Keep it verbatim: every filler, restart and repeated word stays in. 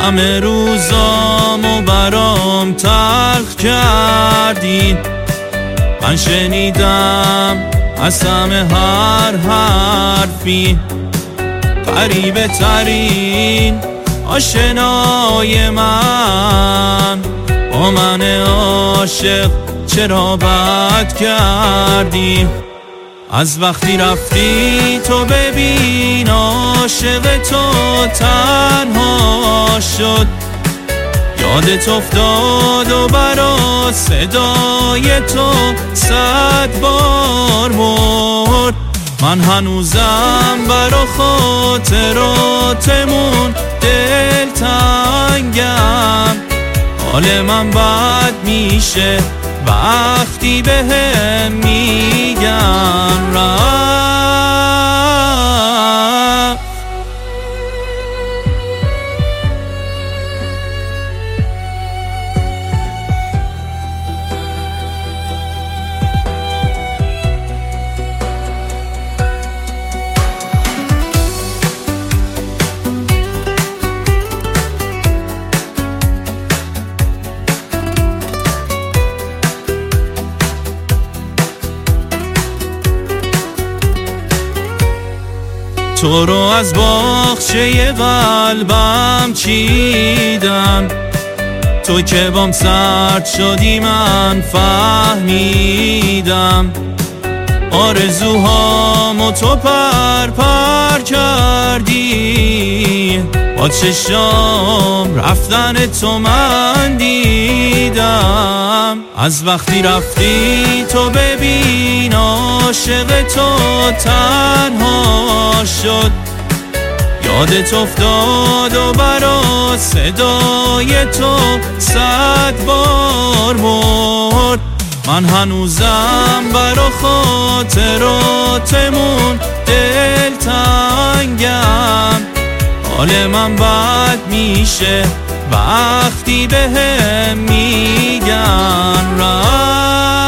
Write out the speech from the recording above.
همه روزامو برام تلخ کردی. من شنیدم از همه هر حرفی، غریبه ترین آشنای من با من عاشق چرا بد کردی؟ از وقتی رفتی تو ببین عاشق تو تنها شد. یادت افتاد و برا صدای تو صد بار مرد. من هنوزم برا خاطراتمون دلتنگم. حال من بد میشه وقتی بهم میگن رفت. تو رو از باغچه قلبم چیدم، تو که بام سرد شدی من فهمیدم. آرزوهامو تو پر پر کردی، با چشام رفتن تو من دیدم. از وقتی رفتی تو ببین عاشق تو تنها شد. یادت افتاد و برا صدای تو صد بار مرد. من هنوزم برا خاطراتمون دلتنگم. حال من بد میشه وقتی بهم میگن رفت.